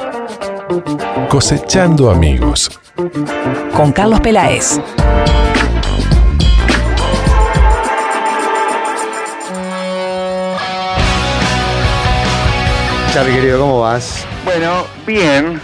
Cosechando amigos. Con Carlos Peláez. Chavi, querido, ¿cómo vas? Bueno, bien.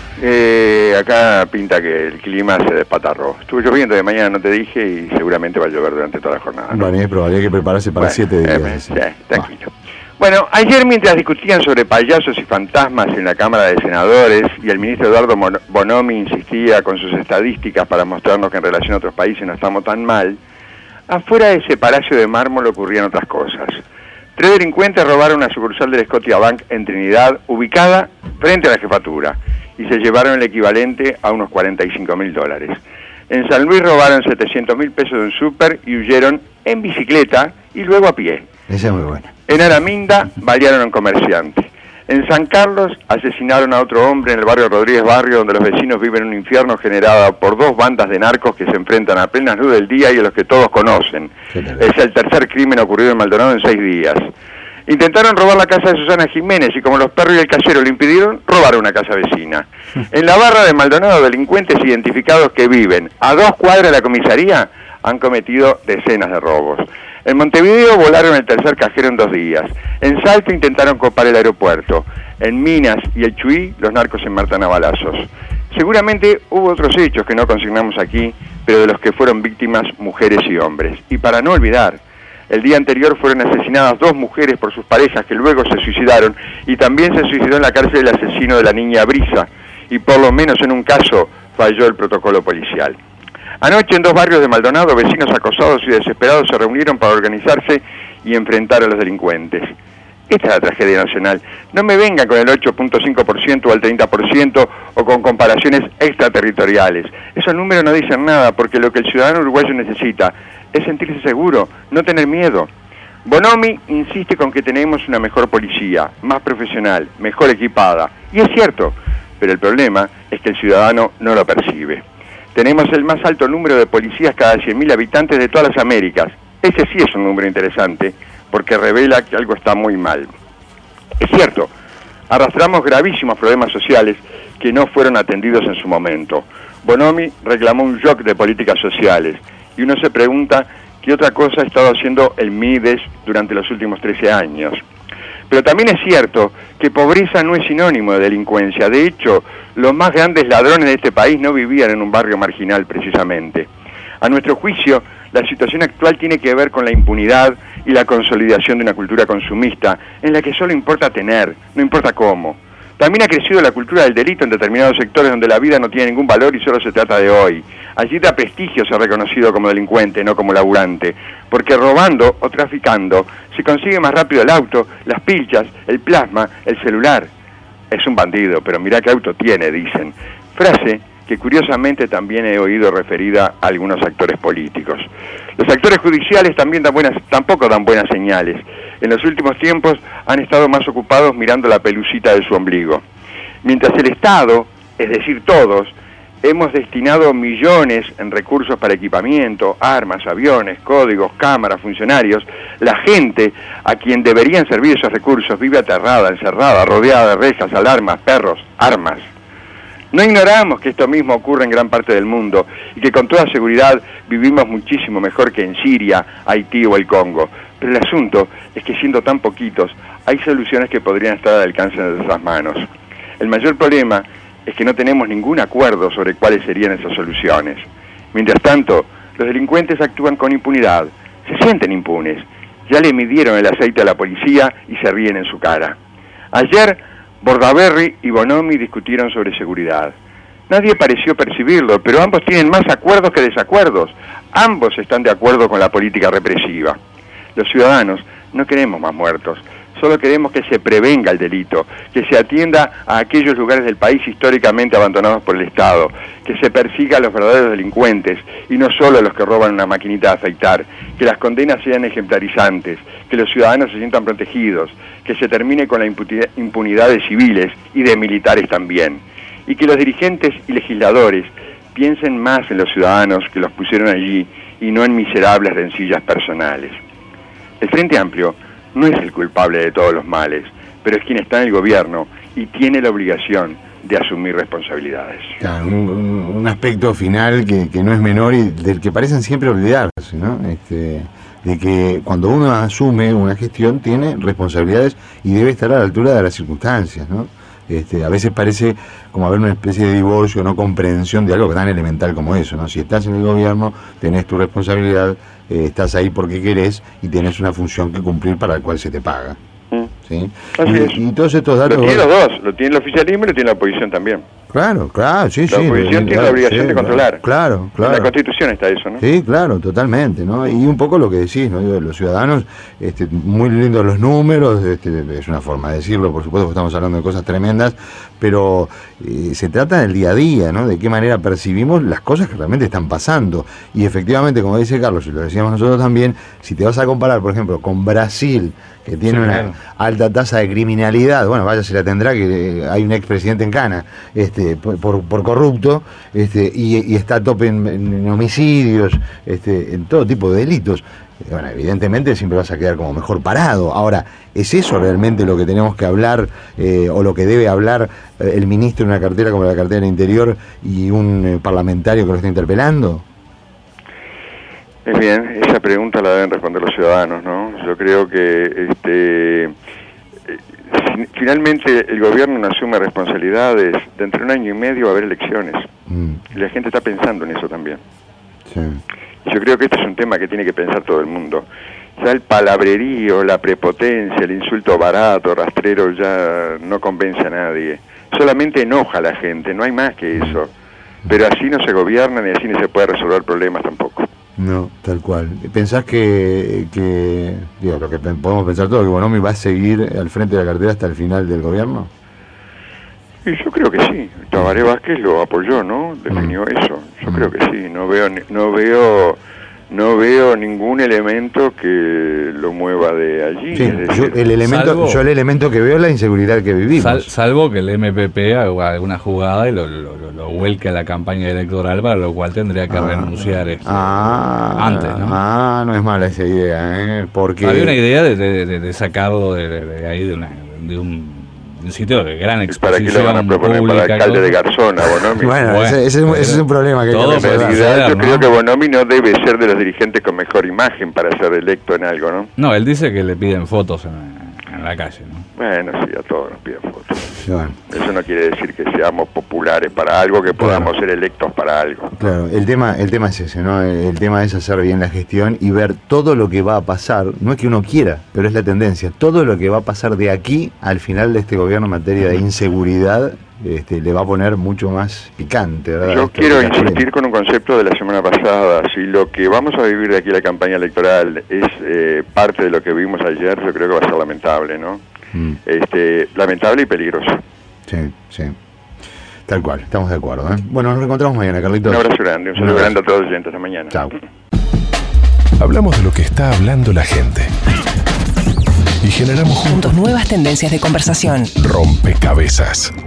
Acá pinta que el clima se despatarró. Estuvo lloviendo de mañana, no te dije, y seguramente va a llover durante toda la jornada, ¿no? Bueno, es probable, hay que prepararse para 7 días. Sí, tranquilo. Bueno, ayer mientras discutían sobre payasos y fantasmas en la Cámara de Senadores y el ministro Eduardo Bonomi insistía con sus estadísticas para mostrarnos que en relación a otros países no estamos tan mal, afuera de ese palacio de mármol ocurrían otras cosas. 3 delincuentes robaron una sucursal del Scotiabank en Trinidad, ubicada frente a la jefatura, y se llevaron el equivalente a unos $45.000. En San Luis robaron 700.000 pesos de un súper y huyeron en bicicleta y luego a pie. Esa es muy buena. En Araminda balearon a un comerciante. En San Carlos asesinaron a otro hombre en el barrio Rodríguez Barrio, donde los vecinos viven un infierno generado por 2 bandas de narcos que se enfrentan a plena luz del día y a los que todos conocen. Es el tercer crimen ocurrido en Maldonado en 6 días. Intentaron robar la casa de Susana Jiménez y como los perros y el casero lo impidieron, robaron una casa vecina. En la barra de Maldonado, delincuentes identificados que viven a 2 cuadras de la comisaría han cometido decenas de robos. En Montevideo volaron el tercer cajero en 2 días. En Salta intentaron copar el aeropuerto. En Minas y el Chuy, los narcos se matan a balazos. Seguramente hubo otros hechos que no consignamos aquí, pero de los que fueron víctimas mujeres y hombres. Y para no olvidar, el día anterior fueron asesinadas 2 mujeres por sus parejas que luego se suicidaron, y también se suicidó en la cárcel el asesino de la niña Brisa, y por lo menos en un caso falló el protocolo policial. Anoche en 2 barrios de Maldonado, vecinos acosados y desesperados se reunieron para organizarse y enfrentar a los delincuentes. Esta es la tragedia nacional. No me vengan con el 8.5% o el 30% o con comparaciones extraterritoriales. Esos números no dicen nada porque lo que el ciudadano uruguayo necesita es sentirse seguro, no tener miedo. Bonomi insiste con que tenemos una mejor policía, más profesional, mejor equipada. Y es cierto, pero el problema es que el ciudadano no lo percibe. Tenemos el más alto número de policías cada 100.000 habitantes de todas las Américas. Ese sí es un número interesante, porque revela que algo está muy mal. Es cierto, arrastramos gravísimos problemas sociales que no fueron atendidos en su momento. Bonomi reclamó un shock de políticas sociales, y uno se pregunta qué otra cosa ha estado haciendo el MIDES durante los últimos 13 años. Pero también es cierto que pobreza no es sinónimo de delincuencia. De hecho, los más grandes ladrones de este país no vivían en un barrio marginal precisamente. A nuestro juicio, la situación actual tiene que ver con la impunidad y la consolidación de una cultura consumista en la que solo importa tener, no importa cómo. También ha crecido la cultura del delito en determinados sectores donde la vida no tiene ningún valor y solo se trata de hoy. Allí da prestigio ser reconocido como delincuente, no como laburante, porque robando o traficando se consigue más rápido el auto, las pilchas, el plasma, el celular. Es un bandido, pero mirá qué auto tiene, dicen. Frase que curiosamente también he oído referida a algunos actores políticos. Los actores judiciales tampoco dan buenas señales. En los últimos tiempos han estado más ocupados mirando la pelucita de su ombligo. Mientras el Estado, es decir todos, hemos destinado millones en recursos para equipamiento, armas, aviones, códigos, cámaras, funcionarios, la gente a quien deberían servir esos recursos vive aterrada, encerrada, rodeada de rejas, alarmas, perros, armas. No ignoramos que esto mismo ocurre en gran parte del mundo y que con toda seguridad vivimos muchísimo mejor que en Siria, Haití o el Congo. Pero el asunto es que siendo tan poquitos, hay soluciones que podrían estar al alcance de nuestras manos. El mayor problema es que no tenemos ningún acuerdo sobre cuáles serían esas soluciones. Mientras tanto, los delincuentes actúan con impunidad, se sienten impunes, ya le midieron el aceite a la policía y se ríen en su cara. Ayer, Bordaberry y Bonomi discutieron sobre seguridad. Nadie pareció percibirlo, pero ambos tienen más acuerdos que desacuerdos. Ambos están de acuerdo con la política represiva. Los ciudadanos no queremos más muertos, solo queremos que se prevenga el delito, que se atienda a aquellos lugares del país históricamente abandonados por el Estado, que se persiga a los verdaderos delincuentes y no solo a los que roban una maquinita de afeitar, que las condenas sean ejemplarizantes, que los ciudadanos se sientan protegidos, que se termine con la impunidad de civiles y de militares también, y que los dirigentes y legisladores piensen más en los ciudadanos que los pusieron allí y no en miserables rencillas personales. El Frente Amplio no es el culpable de todos los males, pero es quien está en el gobierno y tiene la obligación de asumir responsabilidades. Claro, un aspecto final que no es menor y del que parecen siempre olvidarse, ¿no? De que cuando uno asume una gestión tiene responsabilidades y debe estar a la altura de las circunstancias, ¿no? A veces parece como haber una especie de divorcio, no comprensión de algo tan elemental como eso, ¿no? Si estás en el gobierno, tenés tu responsabilidad, estás ahí porque querés y tenés una función que cumplir para la cual se te paga. ¿Sí? Y todos estos datos... Lo tienen los dos, lo tiene el oficialismo y lo tiene la oposición también. Claro, sí, la oposición tiene la obligación de controlar. Claro. En la Constitución está eso, ¿no? Sí, claro, totalmente, ¿no? Y un poco lo que decís, ¿no? Digo, los ciudadanos, muy lindos los números, es una forma de decirlo, por supuesto, que estamos hablando de cosas tremendas, pero se trata del día a día, ¿no? De qué manera percibimos las cosas que realmente están pasando. Y efectivamente, como dice Carlos, y lo decíamos nosotros también, si te vas a comparar, por ejemplo, con Brasil, que tiene una alta tasa de criminalidad, bueno, vaya, se la tendrá, que hay un expresidente en cana, por corrupto, y está a tope en homicidios, en todo tipo de delitos. Bueno, evidentemente siempre vas a quedar como mejor parado. Ahora, ¿es eso realmente lo que tenemos que hablar, o lo que debe hablar el ministro en una cartera como la cartera del Interior y un parlamentario que lo está interpelando? Es bien, esa pregunta la deben responder los ciudadanos, ¿no? Yo creo que finalmente el gobierno no asume responsabilidades. Dentro de un año y medio va a haber elecciones. Y la gente está pensando en eso también. Sí. Y yo creo que este es un tema que tiene que pensar todo el mundo. Ya el palabrerío, la prepotencia, el insulto barato, rastrero, ya no convence a nadie. Solamente enoja a la gente, no hay más que eso. Pero así no se gobiernan y así no se puede resolver problemas tampoco. No, tal cual. ¿Pensás que digo, lo que podemos pensar todo, que Bonomi va a seguir al frente de la cartera hasta el final del gobierno? Y yo creo que sí. Tabaré Vázquez lo apoyó, ¿no? Definió eso. Yo creo que sí. No veo ningún elemento que lo mueva de allí. Sí, decir, el elemento que veo es la inseguridad que vivimos. Salvo que el MPP haga alguna jugada y lo vuelque a la campaña electoral, para lo cual tendría que renunciar antes, ¿no? No es mala esa idea, porque... Había una idea de sacarlo de ahí, de un sitio de gran exposición. ¿Para qué lo van a proponer? Pública, para alcalde de Garzona, Bonomi. Bueno, ese es un problema que hay que resolver. En realidad, yo ¿no? creo que Bonomi no debe ser de los dirigentes con mejor imagen para ser electo en algo, ¿no? No, él dice que le piden fotos en la calle, ¿no? Bueno, sí, a todos nos piden fotos. Bueno. Eso no quiere decir que seamos populares para algo, que podamos ser electos para algo. Claro, el tema es ese, ¿no? El tema es hacer bien la gestión y ver todo lo que va a pasar. No es que uno quiera, pero es la tendencia. Todo lo que va a pasar de aquí al final de este gobierno en materia de inseguridad le va a poner mucho más picante, ¿verdad? Yo quiero insistir con un concepto de la semana pasada. Si lo que vamos a vivir de aquí a la campaña electoral es parte de lo que vimos ayer, yo creo que va a ser lamentable, ¿no? Lamentable y peligroso. Sí. Tal cual, estamos de acuerdo, ¿eh? Bueno, nos reencontramos mañana, Carlitos. Un abrazo grande, un saludo grande a todos los oyentes. Hasta mañana. Chao. Hablamos de lo que está hablando la gente. Y generamos juntos nuevas tendencias de conversación. Rompecabezas.